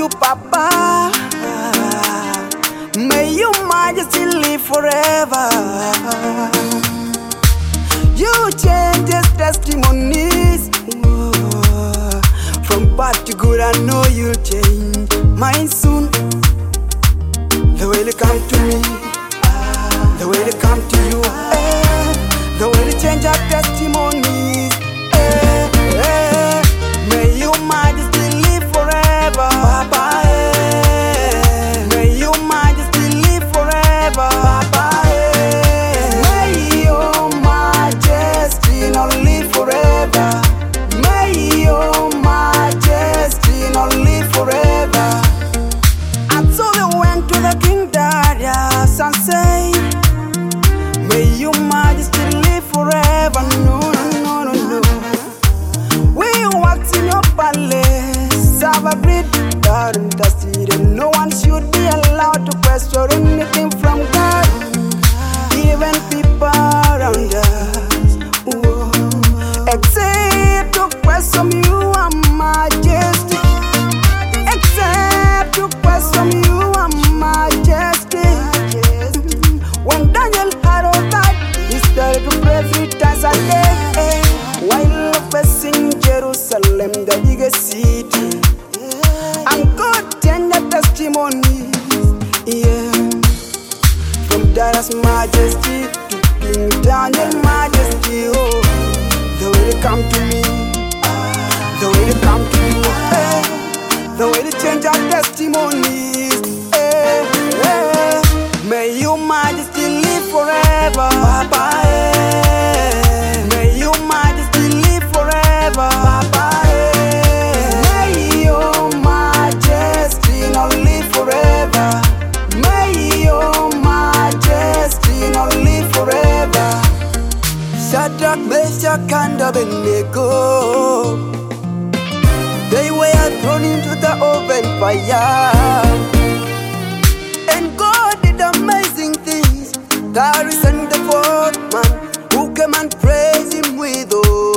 you, Papa. May your majesty live forever. You change his testimonies. From bad to good, I know you'll change mine soon. The way they come to me, the way they come to you, the way they change our testimonies. May your majesty live forever, Papa. May your majesty live forever, Papa. May your majesty not live forever. May your majesty not live forever. And so they went to the King Darius and say, may your majesty live forever. No, no, no, no, no. We walked in your palace, have agreed that and dusted, and no one should be allowed to question anything from God, even people around us, except to question you, majesty. Except to question you, majesty. When Daniel heard all that, he started to pray 3 times a day, while facing Jerusalem, the biggest city. And God changed the testimonies, from Darius' majesty to King Daniel majesty. Oh, the way they come to me, the way they come to you, the way they change our testimonies. May your majesty live forever, Papa. May your majesty live forever, Papa. May your majesty not live forever. May your majesty not live forever. Shadrach, Meshach, and Abednego, they were thrown into the oven fire, and God did amazing things. Darius and the 4th man who came and praised him with all.